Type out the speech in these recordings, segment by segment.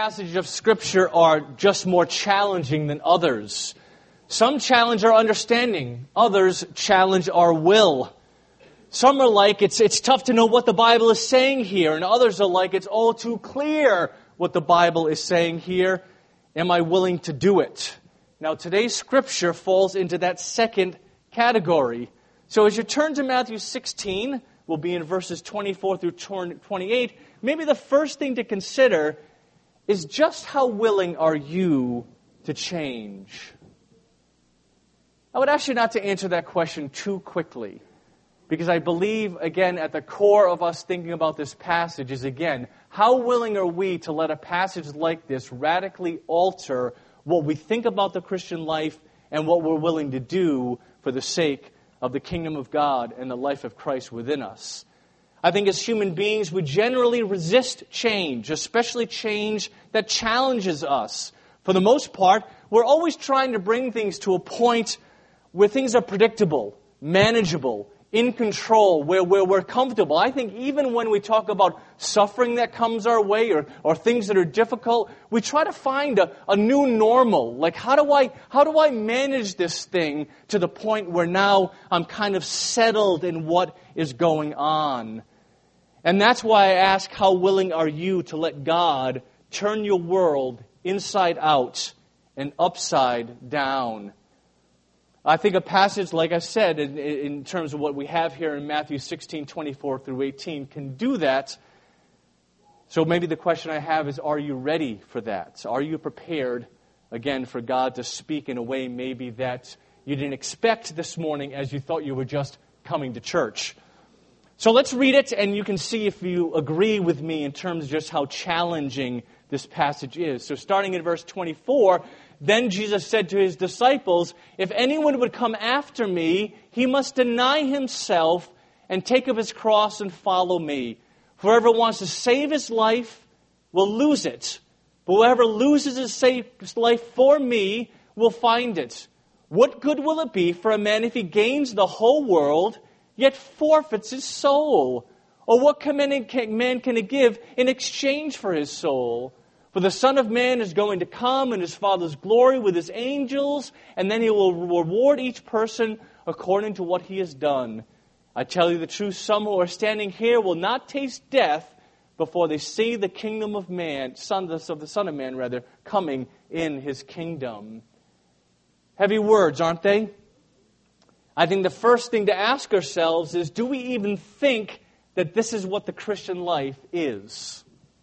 passages of Scripture are just more challenging than others. Some challenge our understanding. Others challenge our will. Some are like, it's tough to know what the Bible is saying here. And others are like, it's all too clear what the Bible is saying here. Am I willing to do it? Now, today's Scripture falls into that second category. So as you turn to Matthew 16, we'll be in verses 24 through 28. Maybe the first thing to consider is just how willing are you to change? I would ask you not to answer that question too quickly, because I believe, again, at the core of us thinking about this passage is, again, how willing are we to let a passage like this radically alter what we think about the Christian life and what we're willing to do for the sake of the kingdom of God and the life of Christ within us. I think as human beings, we generally resist change, especially change that challenges us. For the most part, we're always trying to bring things to a point where things are predictable, manageable, in control, where we're comfortable. I think even when we talk about suffering that comes our way or things that are difficult, we try to find a new normal. Like, how do I manage this thing to the point where now I'm kind of settled in what is going on? And that's why I ask, how willing are you to let God turn your world inside out and upside down? I think a passage, like I said, in terms of what we have here in Matthew 16, 24 through 18, can do that. So maybe the question I have is, are you ready for that? Are you prepared, again, for God to speak in a way maybe that you didn't expect this morning as you thought you were just coming to church? So let's read it, and you can see if you agree with me in terms of just how challenging this passage is. So starting in verse 24, then Jesus said to his disciples, if anyone would come after me, he must deny himself and take up his cross and follow me. Whoever wants to save his life will lose it. But whoever loses his life for me will find it. What good will it be for a man if he gains the whole world, yet forfeits his soul? Or what man can he give in exchange for his soul? For the Son of Man is going to come in his Father's glory with his angels, and then he will reward each person according to what he has done. I tell you the truth, some who are standing here will not taste death before they see the kingdom of man, of the Son of Man, coming in his kingdom. Heavy words, aren't they? I think the first thing to ask ourselves is, do we even think that this is what the Christian life is?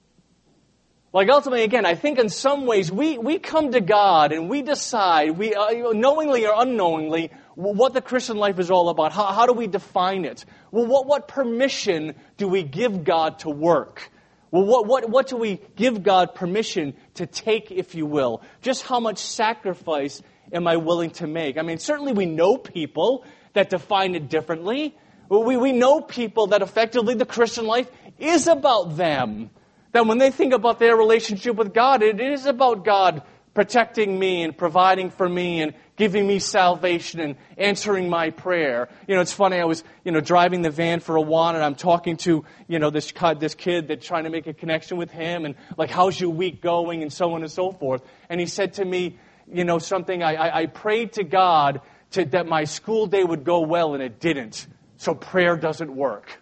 Like ultimately, again, I think in some ways we come to God and we decide, knowingly or unknowingly, what the Christian life is all about. How do we define it? Well, what permission do we give God to work? Well, what do we give God permission to take, if you will? Just how much sacrifice am I willing to make? I mean, certainly we know people that define it differently. We know people that effectively the Christian life is about them. That when they think about their relationship with God, it is about God protecting me and providing for me and giving me salvation and answering my prayer. You know, it's funny, I was, driving the van for a while and I'm talking to, this kid that's trying to make a connection with him and like, how's your week going and so on and so forth. And he said to me, something, I prayed to God that my school day would go well and it didn't. So prayer doesn't work.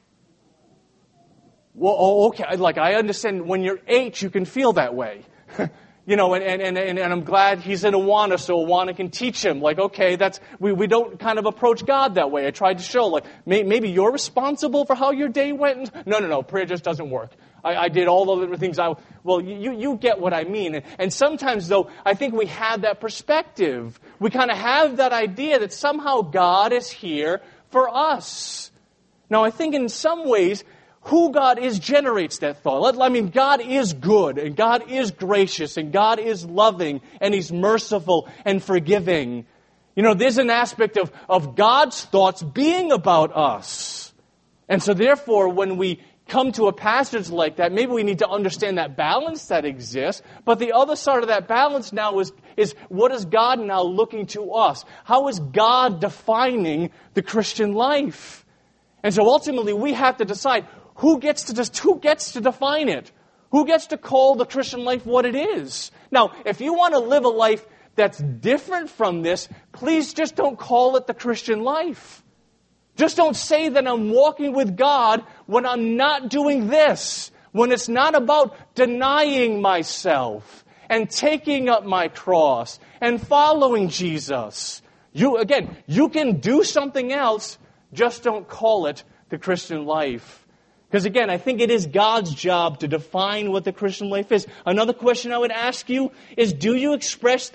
Well, okay, like I understand when you're 8, you can feel that way. And I'm glad he's in Awana, so Awana can teach him. Like, okay, we don't kind of approach God that way. I tried to show, like, maybe you're responsible for how your day went. No, prayer just doesn't work. I did all the other things. You get what I mean. And sometimes, though, I think we have that perspective. We kind of have that idea that somehow God is here for us. Now, I think in some ways, who God is generates that thought. God is good, and God is gracious, and God is loving, and He's merciful and forgiving. There's an aspect of God's thoughts being about us. And so therefore, when we come to a passage like that, maybe we need to understand that balance that exists. But the other side of that balance now is what is God now looking to us? How is God defining the Christian life? And so ultimately, we have to decide, who gets to define it? Who gets to call the Christian life what it is? Now, if you want to live a life that's different from this, please just don't call it the Christian life. Just don't say that I'm walking with God when I'm not doing this, when it's not about denying myself and taking up my cross and following Jesus. You can do something else, just don't call it the Christian life. Because again, I think it is God's job to define what the Christian life is. Another question I would ask you is, do you expect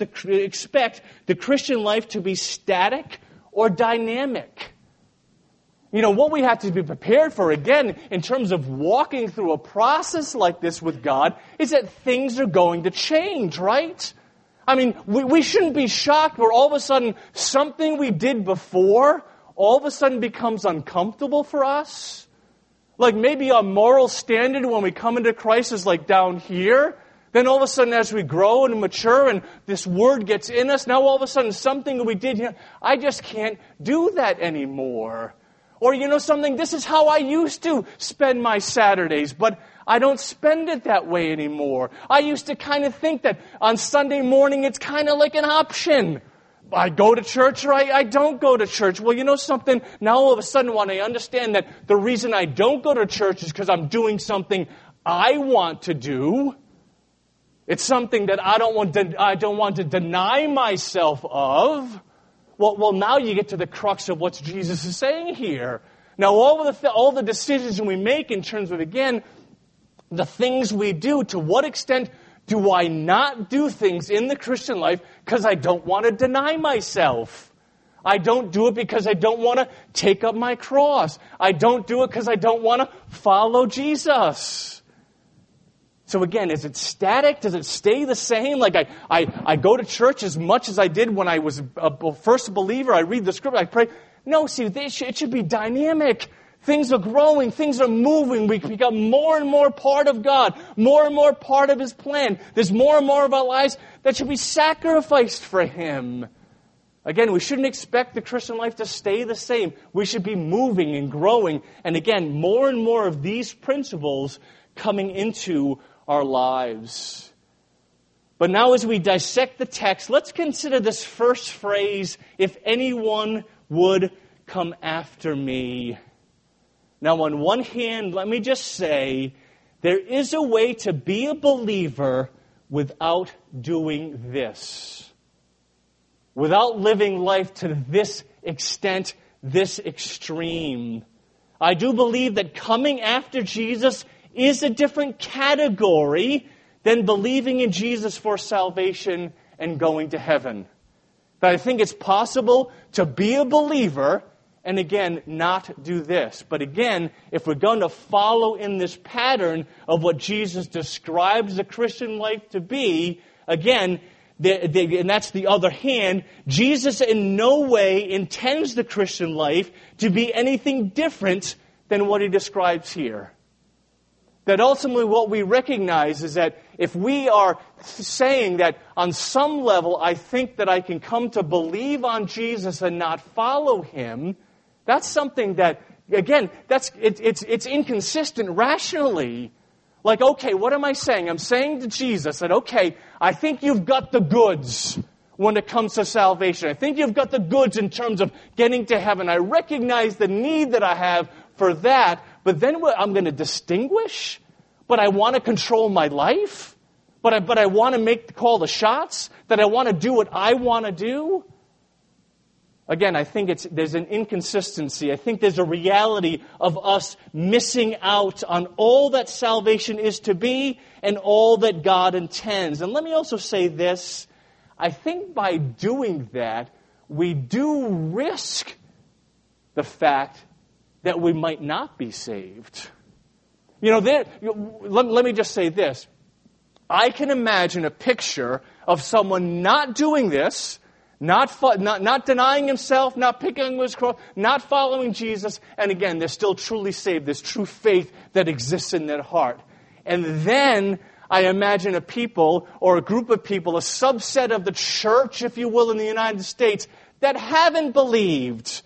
the Christian life to be static or dynamic? You know, what we have to be prepared for, again, in terms of walking through a process like this with God, is that things are going to change, right? I mean, we shouldn't be shocked where all of a sudden something we did before all of a sudden becomes uncomfortable for us. Like maybe our moral standard when we come into Christ is like down here. Then all of a sudden as we grow and mature and this word gets in us, now all of a sudden something we did here, I just can't do that anymore. Or you know something, this is how I used to spend my Saturdays, but I don't spend it that way anymore. I used to kind of think that on Sunday morning it's kind of like an option. I go to church or I don't go to church. Well, you know something? Now all of a sudden when I understand that the reason I don't go to church is because I'm doing something I want to do. It's something that I don't want to deny myself of. Well, now you get to the crux of what Jesus is saying here. Now all the decisions we make in terms of, again, the things we do, to what extent do I not do things in the Christian life because I don't want to deny myself? I don't do it because I don't want to take up my cross. I don't do it because I don't want to follow Jesus. So again, is it static? Does it stay the same? Like I go to church as much as I did when I was a first believer. I read the scripture, I pray. No, see, it should be dynamic. Things are growing. Things are moving. We become more and more part of God, more and more part of His plan. There's more and more of our lives that should be sacrificed for Him. Again, we shouldn't expect the Christian life to stay the same. We should be moving and growing. And again, more and more of these principles coming into our lives. But now as we dissect the text, let's consider this first phrase, if anyone would come after me. Now, on one hand, let me just say, there is a way to be a believer without doing this. Without living life to this extent, this extreme. I do believe that coming after Jesus is a different category than believing in Jesus for salvation and going to heaven. But I think it's possible to be a believer and again, not do this. But again, if we're going to follow in this pattern of what Jesus describes the Christian life to be, again, and that's the other hand, Jesus in no way intends the Christian life to be anything different than what He describes here. That ultimately what we recognize is that if we are saying that on some level I think that I can come to believe on Jesus and not follow Him, that's something that, again, it's inconsistent rationally. Like, okay, what am I saying? I'm saying to Jesus that, okay, I think you've got the goods when it comes to salvation. I think you've got the goods in terms of getting to heaven. I recognize the need that I have for that, but then I'm going to distinguish? But I want to control my life? But I want to call the shots? That I want to do what I want to do? Again, I think there's an inconsistency. I think there's a reality of us missing out on all that salvation is to be and all that God intends. And let me also say this. I think by doing that, we do risk the fact that we might not be saved. You know, let me just say this. I can imagine a picture of someone not doing this, not denying himself, not picking up his cross, not following Jesus, and again, they're still truly saved. There's true faith that exists in their heart. And then I imagine a people or a group of people, a subset of the church, if you will, in the United States, that haven't believed,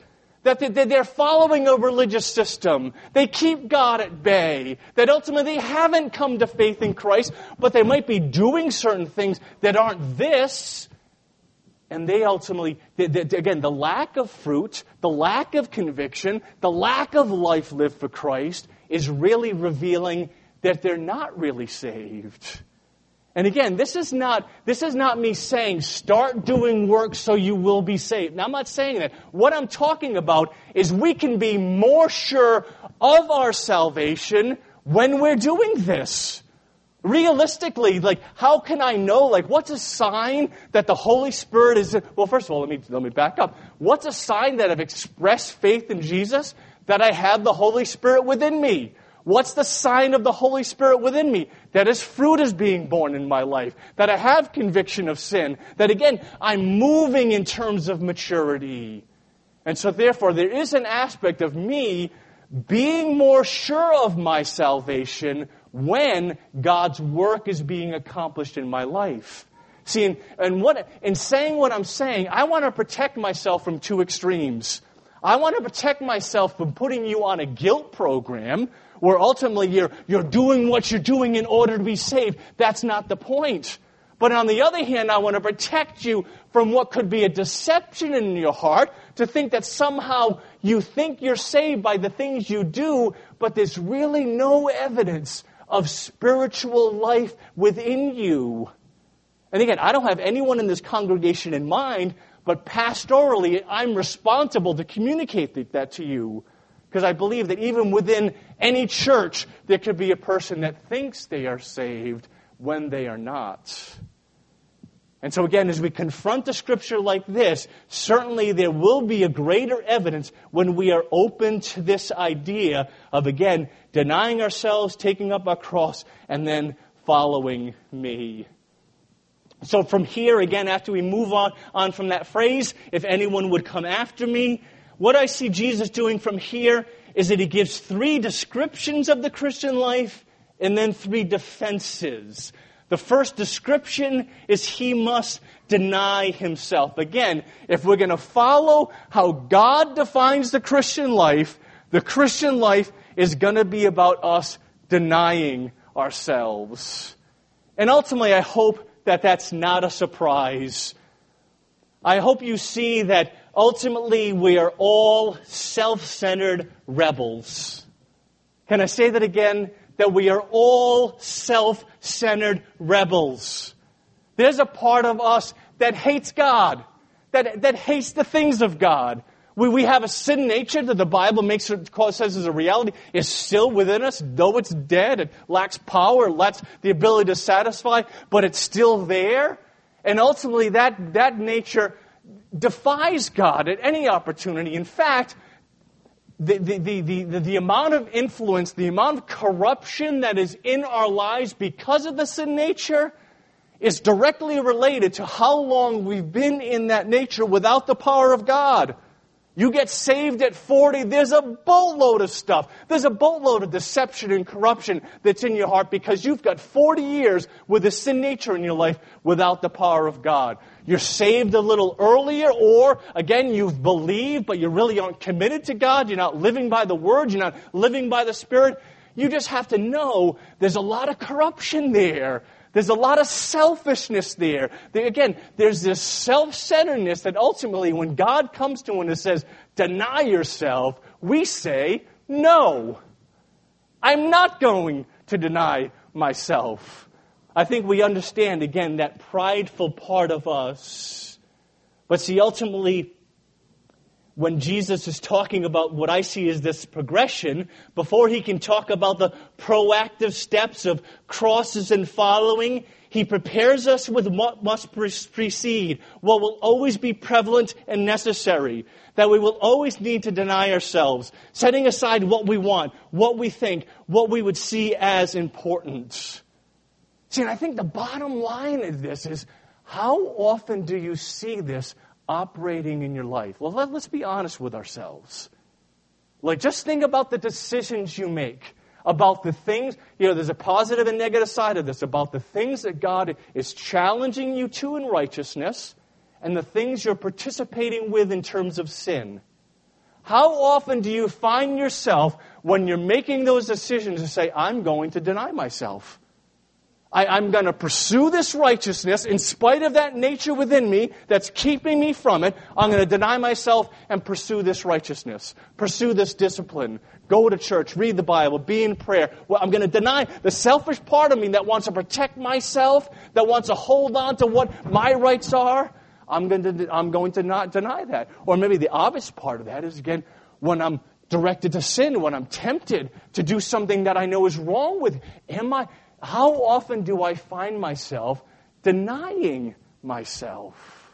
that they're following a religious system. They keep God at bay. That ultimately they haven't come to faith in Christ, but they might be doing certain things that aren't this. And they ultimately, again, the lack of fruit, the lack of conviction, the lack of life lived for Christ is really revealing that they're not really saved. And again, this is not me saying start doing work so you will be saved. Now, I'm not saying that. What I'm talking about is we can be more sure of our salvation when we're doing this. Realistically, how can I know? What's a sign that the Holy Spirit is... Well, first of all, let me back up. What's a sign that I've expressed faith in Jesus? That I have the Holy Spirit within me. What's the sign of the Holy Spirit within me? That His fruit is being born in my life. That I have conviction of sin. That again, I'm moving in terms of maturity. And so therefore, there is an aspect of me being more sure of my salvation when God's work is being accomplished in my life. See, in saying what I'm saying, I want to protect myself from two extremes. I want to protect myself from putting you on a guilt program where ultimately you're doing what you're doing in order to be saved. That's not the point. But on the other hand, I want to protect you from what could be a deception in your heart to think that somehow you think you're saved by the things you do, but there's really no evidence of spiritual life within you. And again, I don't have anyone in this congregation in mind, but pastorally, I'm responsible to communicate that to you. Because I believe that even within any church, there could be a person that thinks they are saved when they are not. And so again, as we confront a scripture like this, certainly there will be a greater evidence when we are open to this idea of, again, denying ourselves, taking up our cross, and then following me. So from here, again, after we move on from that phrase, if anyone would come after me, what I see Jesus doing from here is that He gives 3 descriptions of the Christian life and then 3 defenses. The first description is He must deny Himself. Again, if we're going to follow how God defines the Christian life is going to be about us denying ourselves. And ultimately, I hope that that's not a surprise. I hope you see that ultimately we are all self-centered rebels. Can I say that again? That we are all self-centered rebels. There's a part of us that hates God, that hates the things of God. We have a sin nature that the Bible says is a reality, is still within us, though it's dead, it lacks power, it lacks the ability to satisfy, but it's still there. And ultimately that nature defies God at any opportunity. In fact, the amount of influence, the amount of corruption that is in our lives because of the sin nature is directly related to how long we've been in that nature without the power of God. You get saved at 40, there's a boatload of stuff. There's a boatload of deception and corruption that's in your heart because you've got 40 years with a sin nature in your life without the power of God. You're saved a little earlier, or, again, you've believed, but you really aren't committed to God. You're not living by the Word. You're not living by the Spirit. You just have to know there's a lot of corruption there. There's a lot of selfishness there. Again, there's this self-centeredness that ultimately when God comes to one and says, deny yourself, we say, no, I'm not going to deny myself. I think we understand, again, that prideful part of us. But see, ultimately, when Jesus is talking about what I see as this progression, before He can talk about the proactive steps of crosses and following, He prepares us with what must precede, what will always be prevalent and necessary, that we will always need to deny ourselves, setting aside what we want, what we think, what we would see as important. See, and I think the bottom line of this is, how often do you see this operating in your life? Well, let's be honest with ourselves. Just think about the decisions you make, about the things, there's a positive and negative side of this, about the things that God is challenging you to in righteousness and the things you're participating with in terms of sin. How often do you find yourself when you're making those decisions to say, I'm going to deny myself? I'm going to pursue this righteousness in spite of that nature within me that's keeping me from it. I'm going to deny myself and pursue this righteousness. Pursue this discipline. Go to church, read the Bible, be in prayer. Well, I'm going to deny the selfish part of me that wants to protect myself, that wants to hold on to what my rights are. I'm going to not deny that. Or maybe the obvious part of that is, again, when I'm directed to sin, when I'm tempted to do something that I know is wrong with, how often do I find myself denying myself?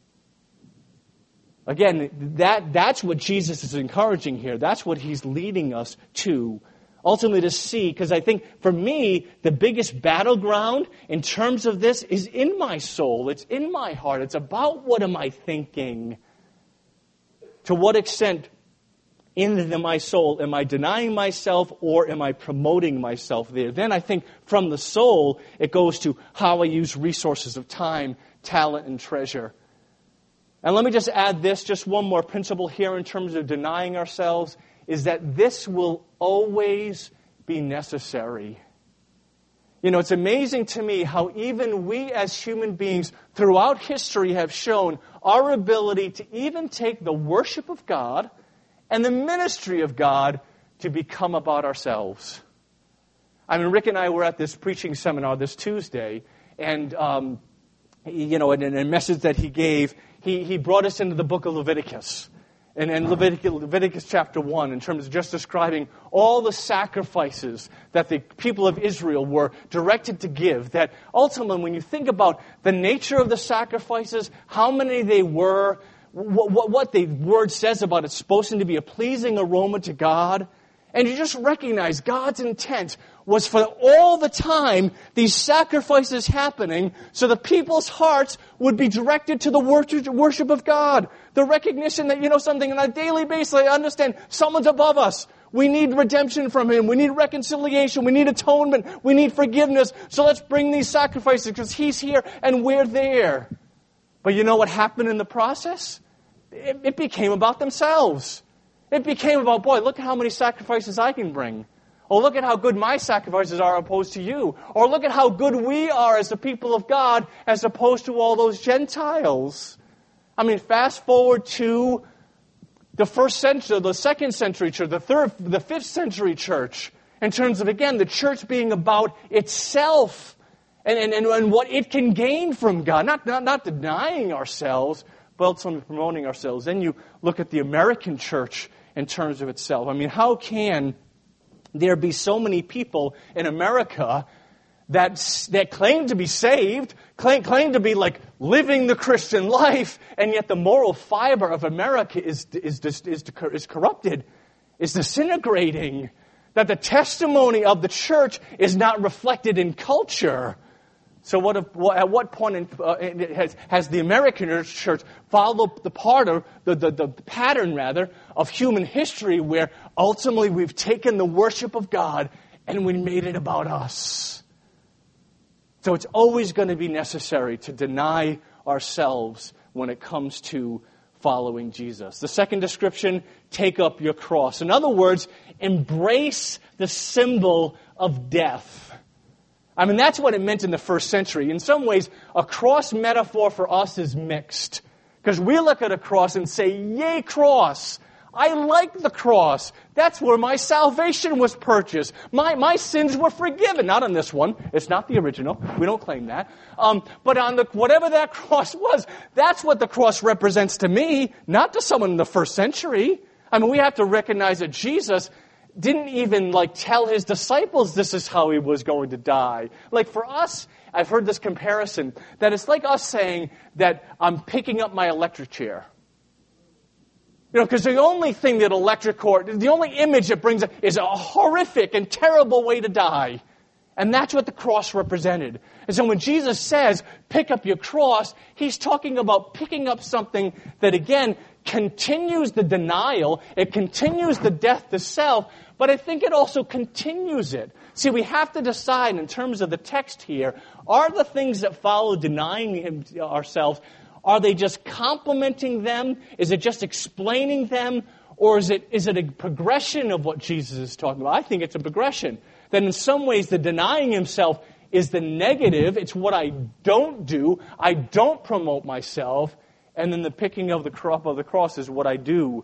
Again, that's what Jesus is encouraging here. That's what he's leading us to. Ultimately to see, because I think for me, the biggest battleground in terms of this is in my soul. It's in my heart. It's about what am I thinking? To what extent in my soul am I denying myself or am I promoting myself there? Then I think from the soul, it goes to how I use resources of time, talent, and treasure. And let me just add this, just one more principle here in terms of denying ourselves, is that this will always be necessary. You know, it's amazing to me how even we as human beings throughout history have shown our ability to even take the worship of God and the ministry of God to become about ourselves. I mean, Rick and I were at this preaching seminar this Tuesday, and, in a message that he gave, he brought us into the book of Leviticus. And Leviticus chapter 1, in terms of just describing all the sacrifices that the people of Israel were directed to give, that ultimately when you think about the nature of the sacrifices, how many they were, what the word says about it's supposed to be a pleasing aroma to God, and you just recognize God's intent was for all the time these sacrifices happening so the people's hearts would be directed to the worship of God. The recognition that, something on a daily basis, I understand someone's above us. We need redemption from Him. We need reconciliation. We need atonement. We need forgiveness. So let's bring these sacrifices because He's here and we're there. But you know what happened in the process? It became about themselves. It became about, boy, look at how many sacrifices I can bring. Or look at how good my sacrifices are opposed to you. Or look at how good we are as the people of God as opposed to all those Gentiles. I mean, fast forward to the first century, the second century church, the fifth century church, in terms of, again, the church being about itself and what it can gain from God. Not denying ourselves, but ultimately promoting ourselves. Then you look at the American church in terms of itself. I mean, how can there be so many people in America that claim to be saved, claim to be like living the Christian life, and yet the moral fiber of America is corrupted, is disintegrating, that the testimony of the church is not reflected in culture. So at what point has the American church followed the pattern of human history where ultimately we've taken the worship of God and we made it about us? So it's always going to be necessary to deny ourselves when it comes to following Jesus. The second description, take up your cross. In other words, embrace the symbol of death. I mean, that's what it meant in the first century. In some ways, a cross metaphor for us is mixed. Because we look at a cross and say, yay, cross. I like the cross. That's where my salvation was purchased. My sins were forgiven. Not on this one. It's not the original. We don't claim that. But on whatever that cross was, that's what the cross represents to me, not to someone in the first century. I mean, we have to recognize that Jesus didn't even tell His disciples this is how He was going to die. For us, I've heard this comparison, that it's like us saying that I'm picking up my electric chair. Because the only thing that the only image it brings up is a horrific and terrible way to die. And that's what the cross represented. And so when Jesus says, pick up your cross, He's talking about picking up something that, again, continues the denial, it continues the death to self, but I think it also continues it. See, we have to decide in terms of the text here, are the things that follow denying ourselves, are they just complementing them? Is it just explaining them? Or is it a progression of what Jesus is talking about? I think it's a progression. That in some ways the denying himself is the negative. It's what I don't do. I don't promote myself. And then the picking of the crop of the cross is what I do.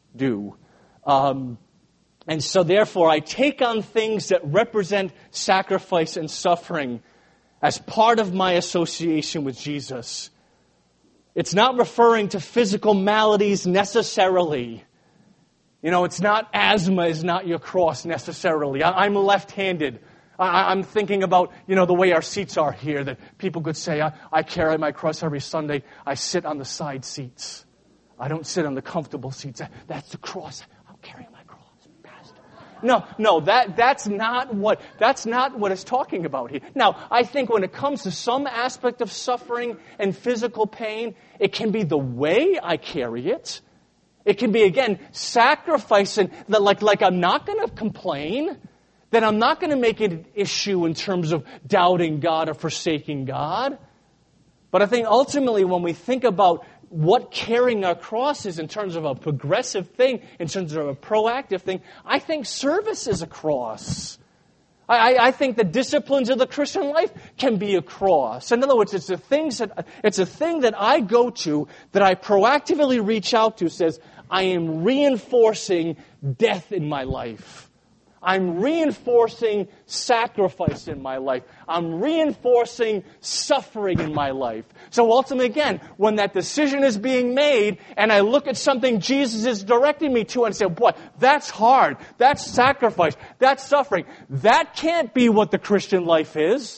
And so therefore I take on things that represent sacrifice and suffering as part of my association with Jesus. It's not referring to physical maladies necessarily. It's not asthma is not your cross necessarily. I'm left-handed. I'm thinking about, the way our seats are here, that people could say, I carry my cross every Sunday. I sit on the side seats. I don't sit on the comfortable seats. That's the cross. I'm carrying my cross, Pastor. No, that's not what it's talking about here. Now, I think when it comes to some aspect of suffering and physical pain, it can be the way I carry it. It can be, again, sacrificing, like I'm not going to complain, that I'm not going to make it an issue in terms of doubting God or forsaking God. But I think ultimately when we think about what carrying our cross is in terms of a progressive thing, in terms of a proactive thing, I think service is a cross. I think the disciplines of the Christian life can be a cross. In other words, it's a thing that I go to, that I proactively reach out to, says, I am reinforcing death in my life. I'm reinforcing sacrifice in my life. I'm reinforcing suffering in my life. So ultimately, again, when that decision is being made and I look at something Jesus is directing me to and say, boy, that's hard. That's sacrifice. That's suffering. That can't be what the Christian life is.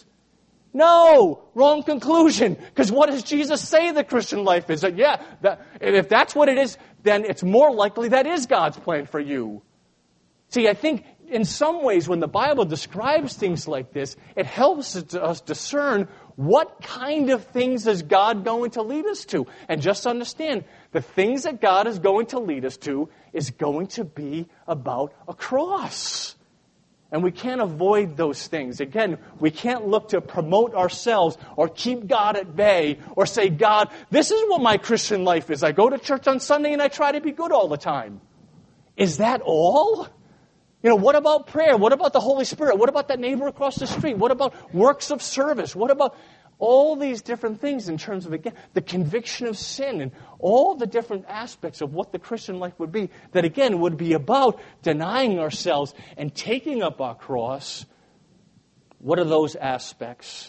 No, wrong conclusion. Because what does Jesus say the Christian life is? That, if that's what it is, then it's more likely that is God's plan for you. See, I think in some ways, when the Bible describes things like this, it helps us discern what kind of things is God going to lead us to. And just understand, the things that God is going to lead us to is going to be about a cross. And we can't avoid those things. Again, we can't look to promote ourselves or keep God at bay or say, God, this is what my Christian life is. I go to church on Sunday and I try to be good all the time. Is that all? What about prayer? What about the Holy Spirit? What about that neighbor across the street? What about works of service? What about all these different things in terms of, again, the conviction of sin and all the different aspects of what the Christian life would be, that, again, would be about denying ourselves and taking up our cross. What are those aspects?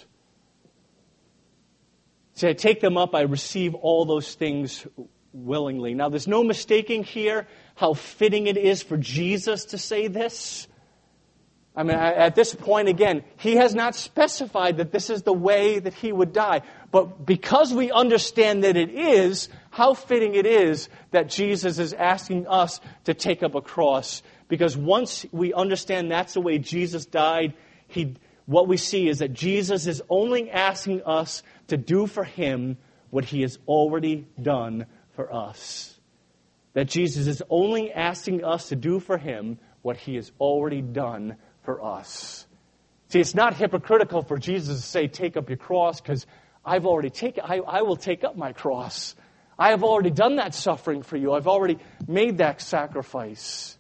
See, I take them up, I receive all those things willingly. Now, there's no mistaking here how fitting it is for Jesus to say this. I mean, at this point, again, he has not specified that this is the way that he would die. But because we understand that it is, how fitting it is that Jesus is asking us to take up a cross. Because once we understand that's the way Jesus died, what we see is that Jesus is only asking us to do for him what he has already done for us. That Jesus is only asking us to do for him what he has already done for us. See, it's not hypocritical for Jesus to say, take up your cross, because I've already taken, I will take up my cross. I have already done that suffering for you. I've already made that sacrifice.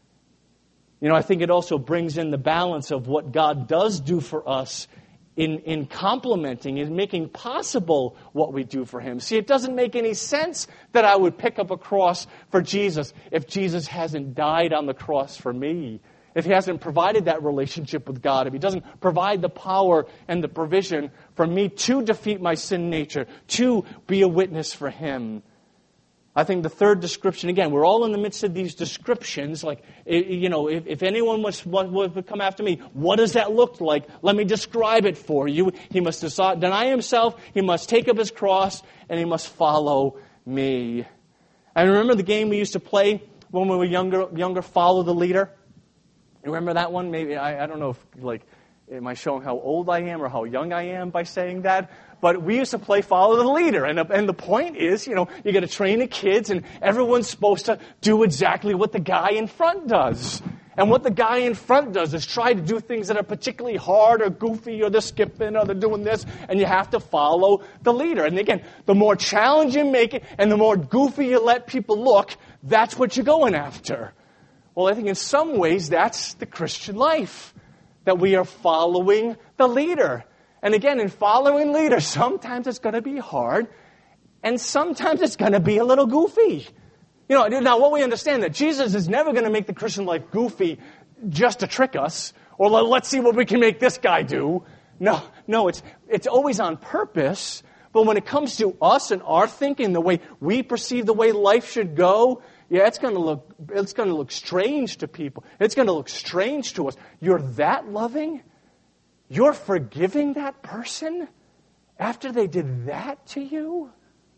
I think it also brings in the balance of what God does do for us in complementing and making possible what we do for him. See, it doesn't make any sense that I would pick up a cross for Jesus if Jesus hasn't died on the cross for me. If he hasn't provided that relationship with God, if he doesn't provide the power and the provision for me to defeat my sin nature, to be a witness for him. I think the third description, again, we're all in the midst of these descriptions. Like, if anyone would come after me, what does that look like? Let me describe it for you. He must deny himself, he must take up his cross, and he must follow me. I remember the game we used to play when we were younger, Follow the Leader. You remember that one? Maybe, I don't know if, am I showing how old I am or how young I am by saying that? But we used to play Follow the Leader. And the point is, you got to train the kids, and everyone's supposed to do exactly what the guy in front does. And what the guy in front does is try to do things that are particularly hard or goofy, or they're skipping, or they're doing this, and you have to follow the leader. And again, the more challenging you make it, and the more goofy you let people look, That's what you're going after. Well, I think in some ways that's the Christian life, that we are following the leader. And again, in following leaders, sometimes it's going to be hard, and sometimes it's going to be a little goofy. Now what we understand that Jesus is never going to make the Christian life goofy just to trick us, or let's see what we can make this guy do. No, it's always on purpose. But when it comes to us and our thinking, the way we perceive the way life should go, yeah, it's going to look strange to people. It's going to look strange to us. You're that loving? You're forgiving that person after they did that to you?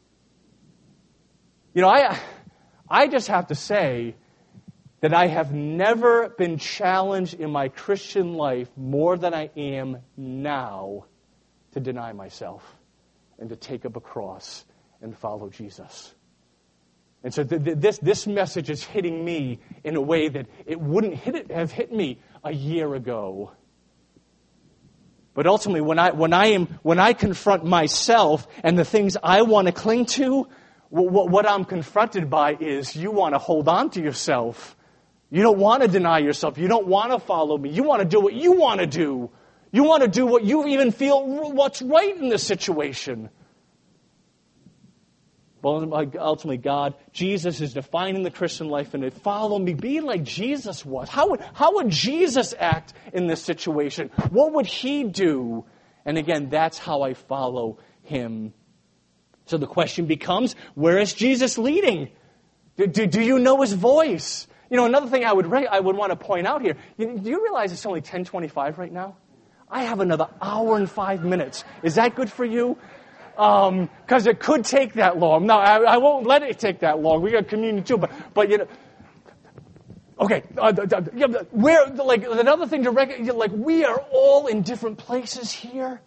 I just have to say that I have never been challenged in my Christian life more than I am now to deny myself and to take up a cross and follow Jesus. And so this message is hitting me in a way that it wouldn't have hit me a year ago. But ultimately, when I confront myself and the things I want to cling to, what I'm confronted by is you want to hold on to yourself. You don't want to deny yourself. You don't want to follow me. You want to do what you want to do. You want to do what you even feel what's right in this situation. Well, ultimately, Jesus is defining the Christian life, and follow me. Be like Jesus was. How would Jesus act in this situation? What would he do? And again, that's how I follow him. So the question becomes, where is Jesus leading? Do you know his voice? Another thing I would want to point out here. Do you realize it's only 10:25 right now? I have another hour and 5 minutes. Is that good for you? Because it could take that long. No, I won't let it take that long. We got communion too, but okay. Another thing to recognize, we are all in different places here.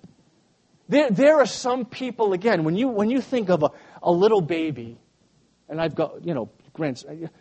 There are some people, again, when you think of a little baby, and I've got grandson,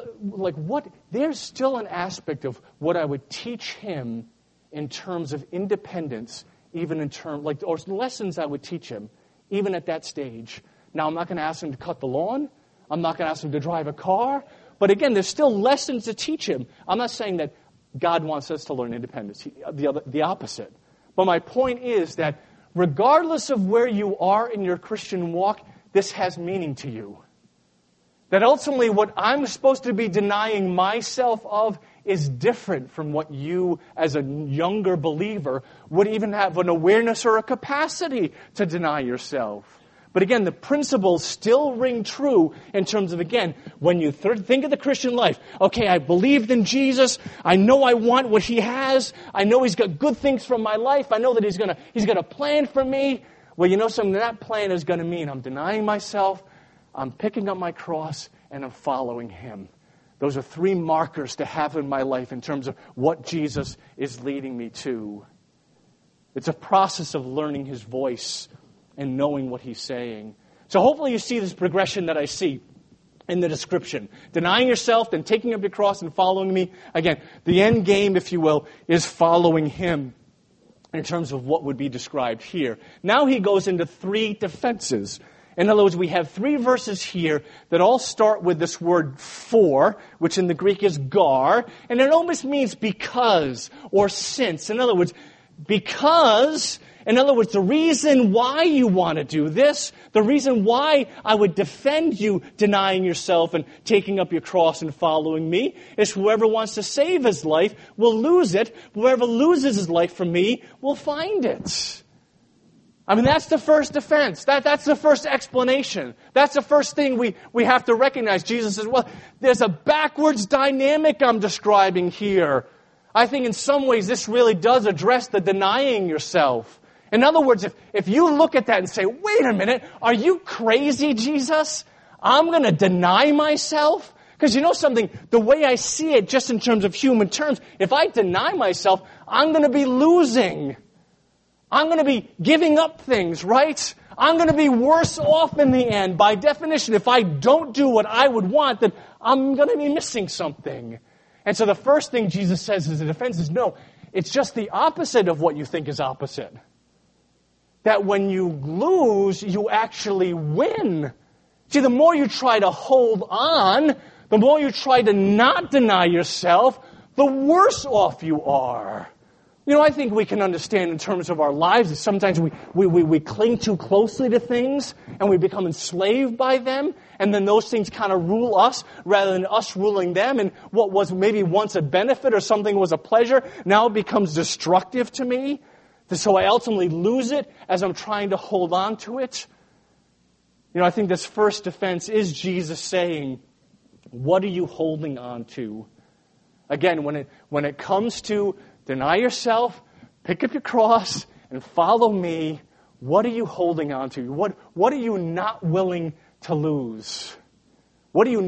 there's still an aspect of what I would teach him in terms of independence, even in terms or lessons I would teach him. Even at that stage. Now, I'm not going to ask him to cut the lawn. I'm not going to ask him to drive a car. But again, there's still lessons to teach him. I'm not saying that God wants us to learn independence. The opposite. But my point is that regardless of where you are in your Christian walk, this has meaning to you. That ultimately what I'm supposed to be denying myself of is different from what you, as a younger believer, would even have an awareness or a capacity to deny yourself. But again, the principles still ring true in terms of, again, when you think of the Christian life, okay, I believed in Jesus. I know I want what he has. I know he's got good things for my life. I know that he's got a plan for me. Well, something that plan is going to mean I'm denying myself, I'm picking up my cross, and I'm following him. Those are 3 markers to have in my life in terms of what Jesus is leading me to. It's a process of learning his voice and knowing what he's saying. So hopefully you see this progression that I see in the description. Denying yourself, then taking up your cross and following me. Again, the end game, if you will, is following him in terms of what would be described here. Now he goes into 3 defenses. In other words, we have 3 verses here that all start with this word for, which in the Greek is gar, and it almost means because or since. In other words, because, in other words, the reason why you want to do this, the reason why I would defend you denying yourself and taking up your cross and following me is whoever wants to save his life will lose it. Whoever loses his life for me will find it. That's the first defense. That's the first explanation. That's the first thing we have to recognize. Jesus says, well, there's a backwards dynamic I'm describing here. I think in some ways this really does address the denying yourself. In other words, if you look at that and say, wait a minute, are you crazy, Jesus? I'm going to deny myself? Because you know something, the way I see it, just in terms of human terms, if I deny myself, I'm going to be losing. I'm going to be giving up things, right? I'm going to be worse off in the end. By definition, if I don't do what I would want, then I'm going to be missing something. And so the first thing Jesus says as a defense is, no, it's just the opposite of what you think is opposite. That when you lose, you actually win. See, the more you try to hold on The more you try to not deny yourself, the worse off you are. I think we can understand in terms of our lives that sometimes we cling too closely to things and we become enslaved by them, and then those things kind of rule us rather than us ruling them, and what was maybe once a benefit or something was a pleasure now becomes destructive to me. So I ultimately lose it as I'm trying to hold on to it. I think this first defense is Jesus saying, what are you holding on to? Again, when it comes to deny yourself, pick up your cross, and follow me, what are you holding on to? What are you not willing to lose? What are you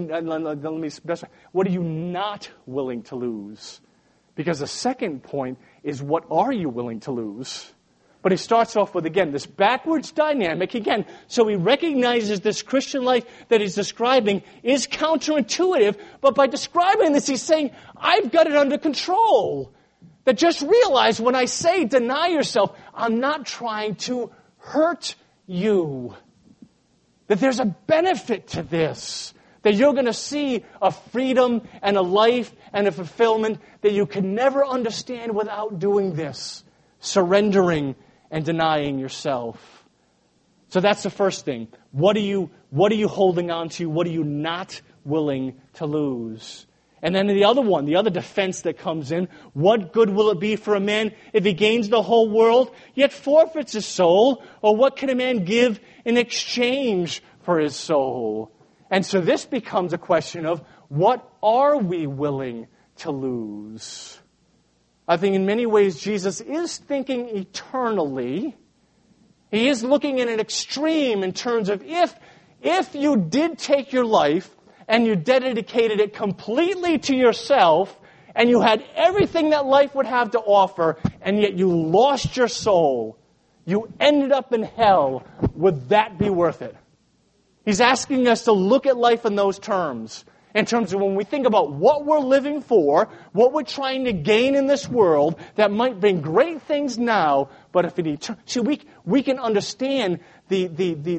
not willing to lose? Because the second point is, what are you willing to lose? But he starts off with, again, this backwards dynamic. Again, so he recognizes this Christian life that he's describing is counterintuitive. But by describing this, he's saying, I've got it under control. That just realize when I say deny yourself, I'm not trying to hurt you. That there's a benefit to this. That you're going to see a freedom and a life and a fulfillment that you can never understand without doing this. Surrendering and denying yourself. So that's the first thing. What are you holding on to? What are you not willing to lose? And then the other defense that comes in, what good will it be for a man if he gains the whole world, yet forfeits his soul? Or what can a man give in exchange for his soul? And so this becomes a question of, what are we willing to lose? I think in many ways Jesus is thinking eternally. He is looking at an extreme in terms of if you did take your life and you dedicated it completely to yourself, and you had everything that life would have to offer, and yet you lost your soul, you ended up in hell, would that be worth it? He's asking us to look at life in those terms. In terms of when we think about what we're living for, what we're trying to gain in this world, that might bring great things now, but if we can understand the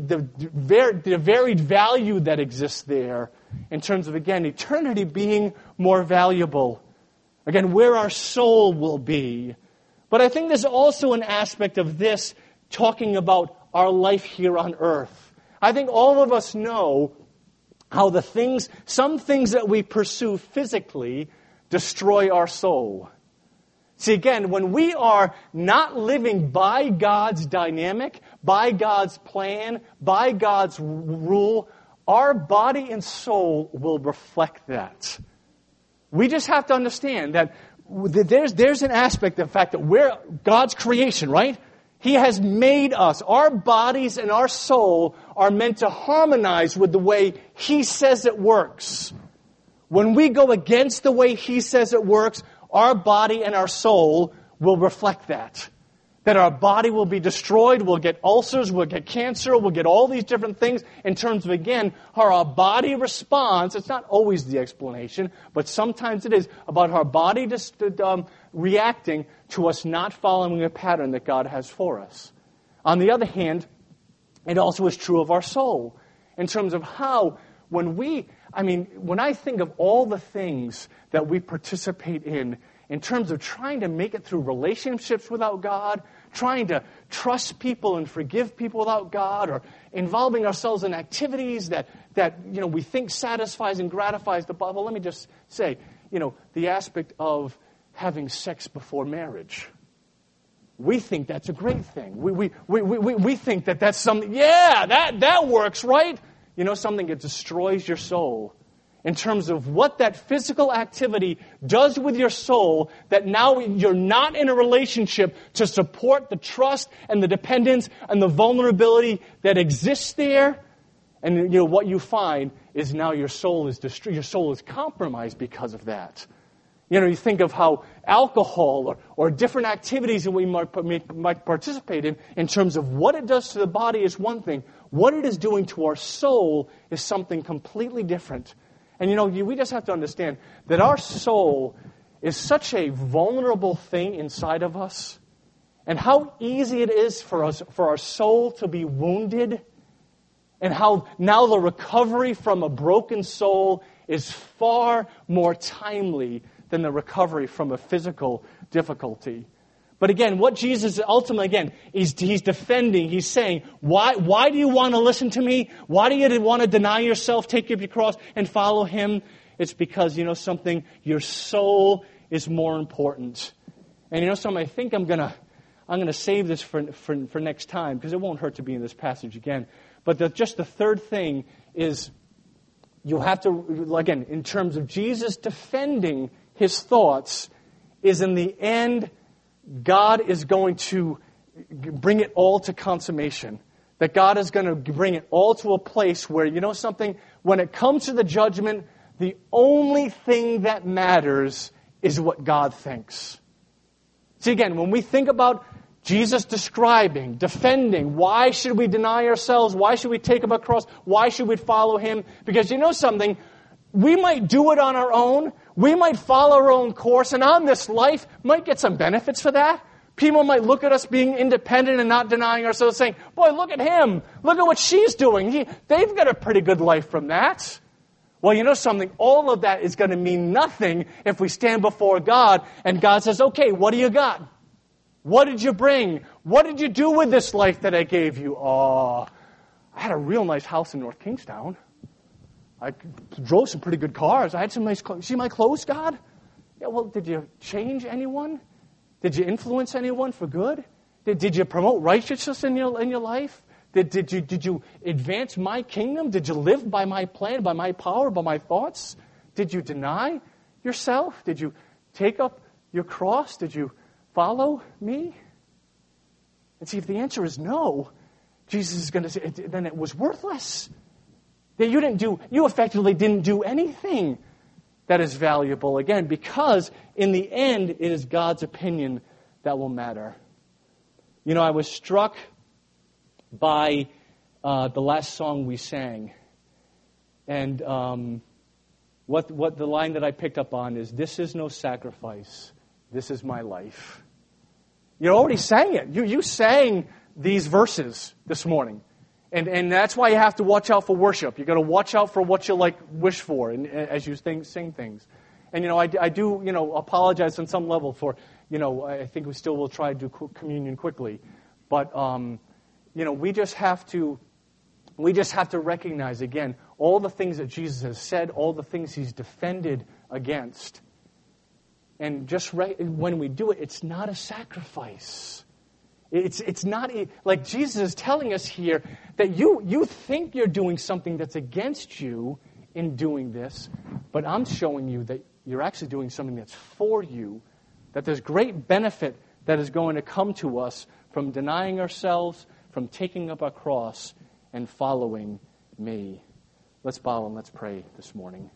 varied value that exists there in terms of, again, eternity being more valuable. Again, where our soul will be. But I think there's also an aspect of this talking about our life here on earth. I think all of us know how some things that we pursue physically destroy our soul. See, again, when we are not living by God's dynamic, by God's plan, by God's rule, our body and soul will reflect that. We just have to understand that there's an aspect of the fact that we're God's creation, right? He has made us. Our bodies and our soul are meant to harmonize with the way He says it works. When we go against the way He says it works, our body and our soul will reflect that. That our body will be destroyed, we'll get ulcers, we'll get cancer, we'll get all these different things in terms of, again, how our body responds. It's not always the explanation, but sometimes it is about our body reacting to us not following a pattern that God has for us. On the other hand, it also is true of our soul in terms of how when I think of all the things that we participate in terms of trying to make it through relationships without God, trying to trust people and forgive people without God, or involving ourselves in activities that we think satisfies and gratifies the body. Well, let me just say, the aspect of having sex before marriage. We think that's a great thing. We think that's something, that works, right? Something that destroys your soul. In terms of what that physical activity does with your soul, that now you're not in a relationship to support the trust and the dependence and the vulnerability that exists there. And what you find is now your soul is compromised because of that. You think of how alcohol or different activities that we might participate in terms of what it does to the body is one thing. What it is doing to our soul is something completely different. And we just have to understand that our soul is such a vulnerable thing inside of us, and how easy it is for our soul to be wounded, and how now the recovery from a broken soul is far more timely than the recovery from a physical difficulty. But again, what Jesus ultimately, again, he's defending, he's saying, why do you want to listen to me? Why do you want to deny yourself, take up your cross, and follow him? It's because, you know something, your soul is more important. And you know something, I think I'm going to save this for next time, because it won't hurt to be in this passage again. But just the third thing is, you have to, again, in terms of Jesus defending his thoughts, is in the end, God is going to bring it all to consummation. That God is going to bring it all to a place where, you know something, when it comes to the judgment, the only thing that matters is what God thinks. See, again, when we think about Jesus describing, defending, why should we deny ourselves? Why should we take up a cross? Why should we follow him? Because you know something, we might do it on our own. We might follow our own course, and on this life might get some benefits for that. People might look at us being independent and not denying ourselves, saying, boy, look at him. Look at what she's doing. They've got a pretty good life from that. Well, you know something? All of that is going to mean nothing if we stand before God, and God says, okay, what do you got? What did you bring? What did you do with this life that I gave you? Oh, I had a real nice house in North Kingstown. I drove some pretty good cars. I had some nice clothes. See my clothes, God? Yeah, well, did you change anyone? Did you influence anyone for good? Did you promote righteousness in your life? Did you advance my kingdom? Did you live by my plan, by my power, by my thoughts? Did you deny yourself? Did you take up your cross? Did you follow me? And see, if the answer is no, Jesus is going to say, then it was worthless. That you effectively didn't do anything that is valuable, again, because in the end, it is God's opinion that will matter. You know, I was struck by the last song we sang. And what the line that I picked up on is, this is no sacrifice, this is my life. You already sang it. You sang these verses this morning. And that's why you have to watch out for worship. You've got to watch out for what you wish for as you sing things. And, you know, I do, apologize on some level for, I think we still will try to do communion quickly. But, we just have to recognize, again, all the things that Jesus has said, all the things he's defended against. And just when we do it, it's not a sacrifice. It's not, like Jesus is telling us here that you think you're doing something that's against you in doing this, but I'm showing you that you're actually doing something that's for you, that there's great benefit that is going to come to us from denying ourselves, from taking up our cross, and following me. Let's bow and let's pray this morning.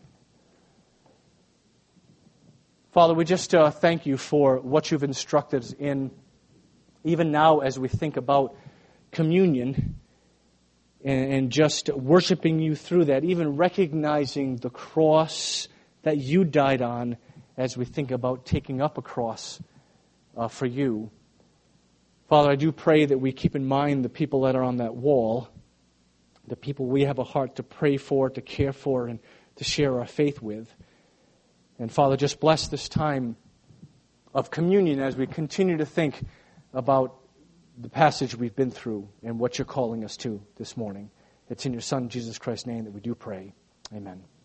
Father, we just thank you for what you've instructed us in. Even now, as we think about communion and just worshiping you through that, even recognizing the cross that you died on as we think about taking up a cross for you. Father, I do pray that we keep in mind the people that are on that wall, the people we have a heart to pray for, to care for, and to share our faith with. And Father, just bless this time of communion as we continue to think about the passage we've been through and what you're calling us to this morning. It's in your Son, Jesus Christ's name, that we do pray. Amen.